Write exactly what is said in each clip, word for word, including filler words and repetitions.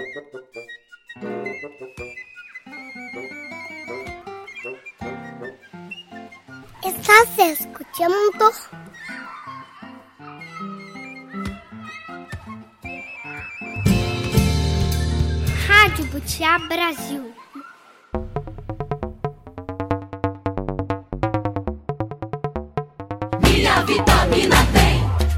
Estás escuchando Rádio Butiá Brasil. Minha vitamina tem.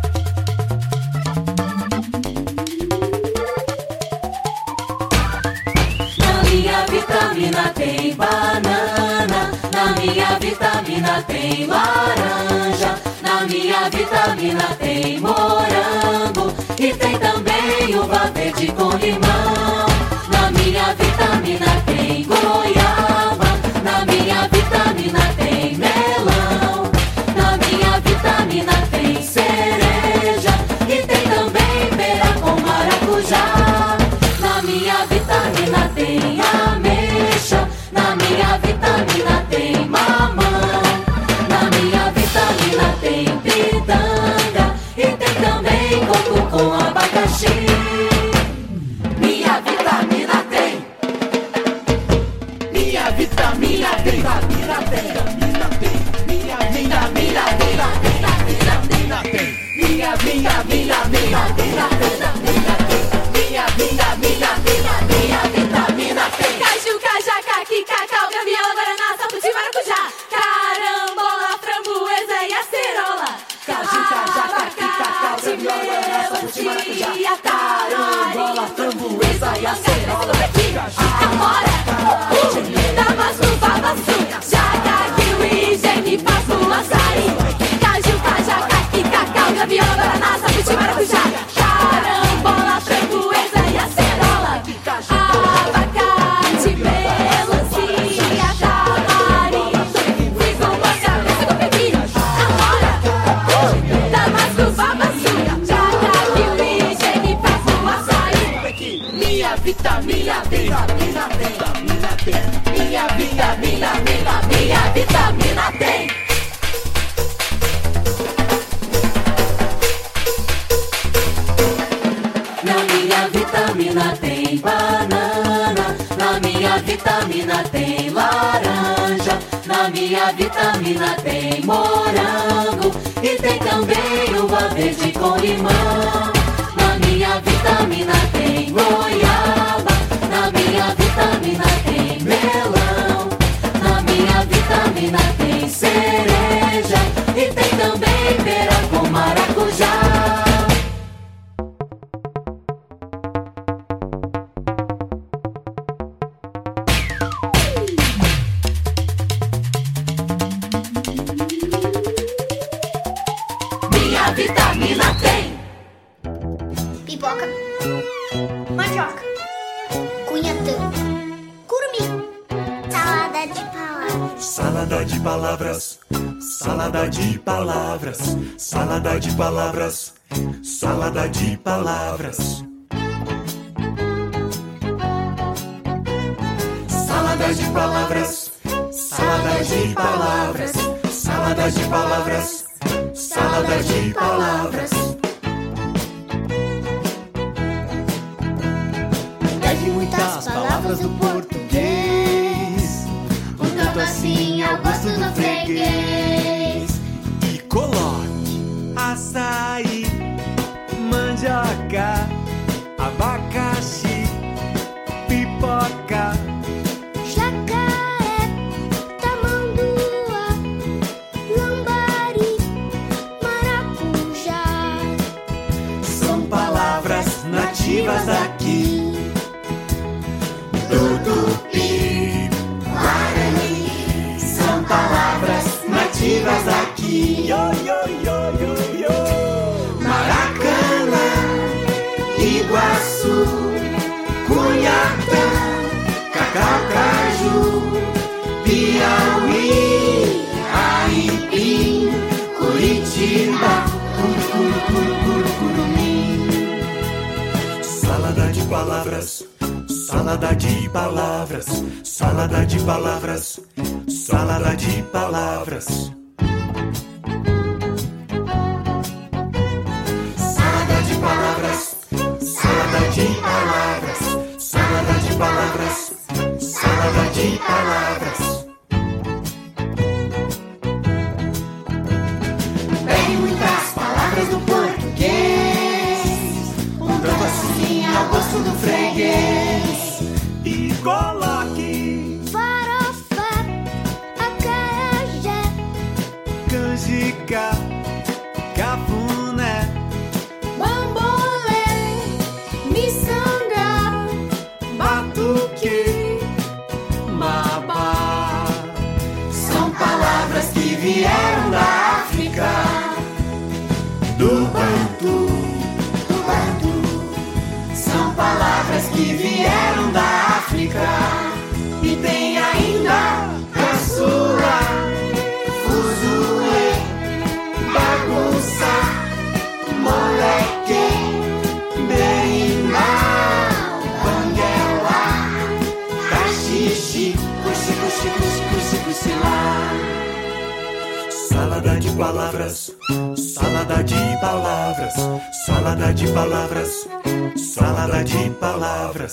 Na minha vitamina tem banana. Na minha vitamina tem laranja. Na minha vitamina tem morango. E tem também uva verde com limão. Na minha vitamina tem goiaba. Na minha vitamina tem melão. Na minha vitamina tem cereja. E tem também pera com maracujá. Na minha vitamina tem ameixa. Na minha vitamina tem mamão. Na minha vitamina tem pitanga. E tem também coco com abacaxi. Minha vitamina tem. Minha vitamina tem. Vitamina tem. Minha vitamina tem. Vitamina tem. Minha vitamina tem. Minha vitamina tem. Minha vitamina tem. Caju, cajá, caqui, cacau, graviola, guaraná, sapo de maracujá, carambola, framboesa e acerola. Caju, cajá, caqui, cacau, graviola, guaraná, sapo de maracujá, carambola, framboesa e acerola. Amora, damasco, babaçu, jaca, kiwi, genipapo, açaí. Caju, cajá, caqui, cacau, graviola, guaraná, sapo de maracujá, carambola, framboesa e acerola. Abacate, melancia, tamarindo, frigo, mostarda, frigo, pepino. Amora, damasco, babaçu, jaca, kiwi, genipapo, açaí. Minha vitamina tem. Minha vitamina, minha, minha vitamina tem. Na minha vitamina tem banana. Na minha vitamina tem laranja. Na minha vitamina tem morango. E tem também uva verde com limão. Na minha vitamina tem goiaba. Na minha vitamina tem melão. Na minha vitamina tem cereja. E tem também pera com maracujá. Minha vitamina tem. Pipoca, mandioca, cunhatã, curumim, salada de palavras. Salada de palavras, salada de palavras, salada de palavras, salada de palavras. Salada de palavras, salada de palavras, salada de palavras, salada de palavras. Pegue muitas palavras do português, um tanto assim ao gosto do freguês. E coloque açaí, mandioca, abacaxi, pipoca, Jacaré, tamanduá, lambari, maracujá. são palavras nativas daqui. Tutupi, Guarani, são palavras nativas daqui. Yo, yo, yo, yo, yo. Maracanã, Iguaçu, Cunhatã, Cacau, Caju, Piauí, Aipim, Curitiba, Curu, Curu, Curu, Curu, Curumim. Salada de palavras, salada de palavras, salada de palavras, salada de palavras. Salada de palavras, salada de palavras, Salada de palavras, salada de palavras, salada de palavras, salada de palavras.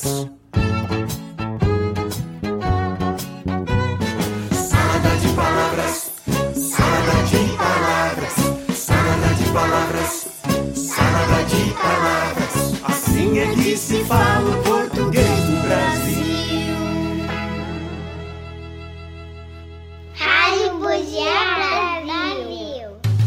Salada de palavras, salada de palavras, salada de palavras, salada de palavras. Assim é que se fala o português do Brasil. Rádio Bugia Brasil.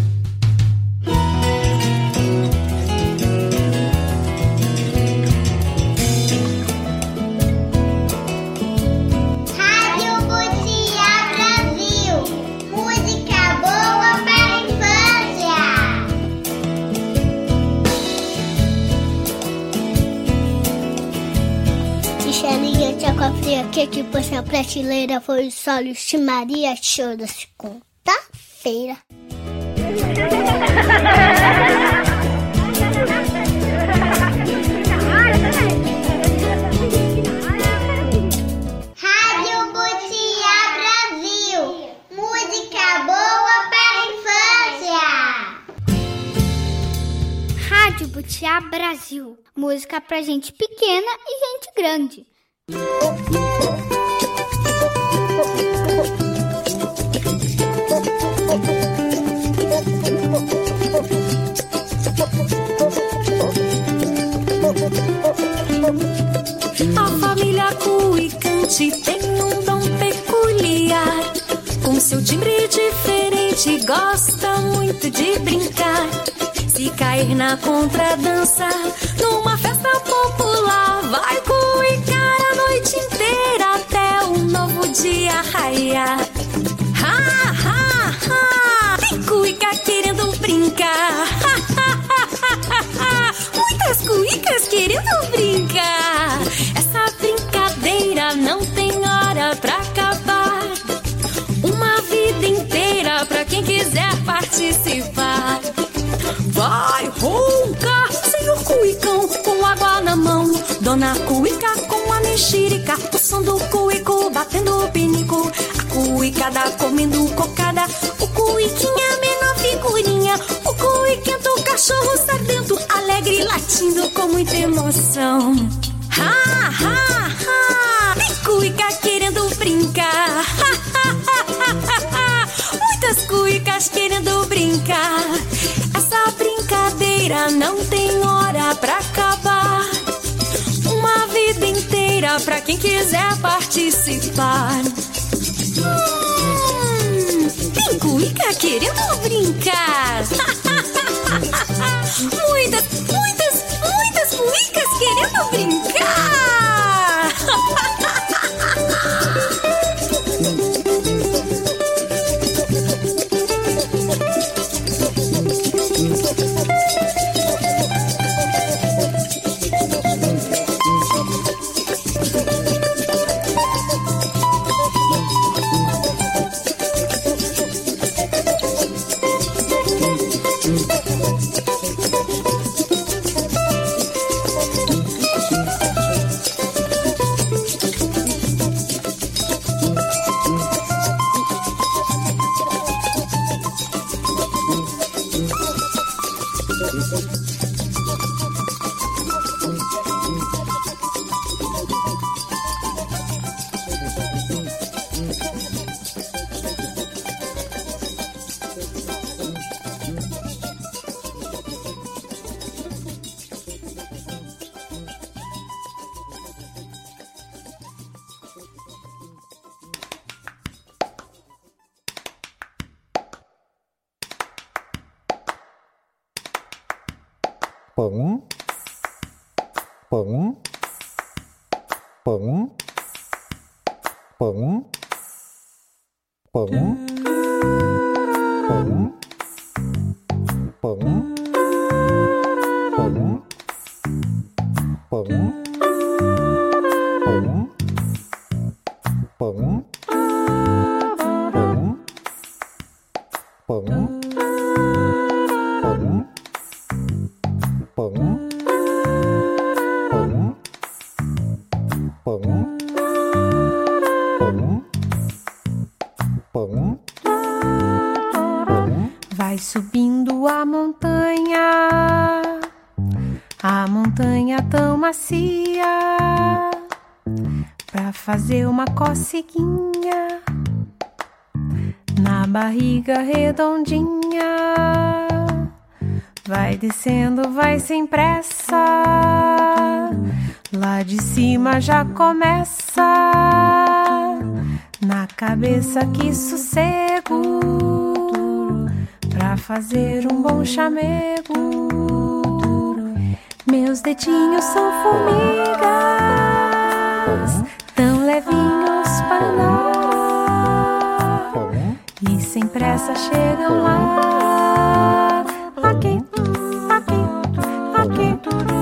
Rádio Bugia Brasil. Música boa para a infância. Tia tia com a fria que que pôs na prateleira foi os olhos de Maria show da segunda-feira. Rádio Bugia Brasil, música boa para a infância. Rádio Bugia Brasil, música pra gente pequena e gente grande. A família Cuicante tem um dom peculiar. Com seu timbre diferente, gosta muito de brincar. Se cair na contradança, numa festa popular, vai cuicar a noite inteira até um novo dia raiar. Ha, ha, ha! Tem cuica querendo brincar. Ha, ha, ha, ha, ha! Muitas cuicas querendo brincar. Essa brincadeira não tem hora pra acabar. Uma vida inteira pra quem quiser participar. Vai roncar, senhor Cuicão, com água na mão. Dona Cuica com a mexerica, o som do cuico batendo o pinico. A cuicada comendo cocada, o cuiquinha menor figurinha. O cuiquento, o cachorro sedento, alegre latindo com muita emoção. Ha, ha, ha! Tem cuica querendo brincar. Ha, ha, ha, ha, ha! Muitas cuicas querendo brincar. Essa brincadeira não tem hora pra acabar. Uma vida inteira pra quem quiser participar. Hum, tem cuica querendo brincar. Muitas, muitas, muitas cuicas querendo brincar. Pão, pão, pão, pão, pão, pão, pão, pão, pão, pão, pão, pão, pão. macia pra fazer uma coceguinha na barriga redondinha. Vai descendo, vai sem pressa, lá de cima já começa. Na cabeça que sossego pra fazer um bom chamego. Meus dedinhos são formigas, tão levinhos para andar, e sem pressa chegam lá. Aqui, aqui, aqui.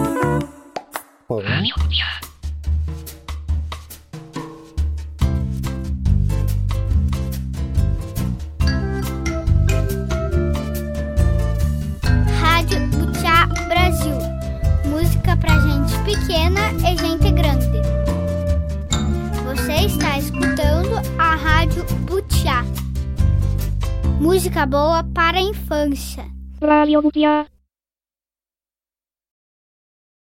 Rádio Butiá Brasil. Música pra gente pequena e gente grande. Você está escutando a Rádio Butiá. Música boa para a infância. Radio Butiá.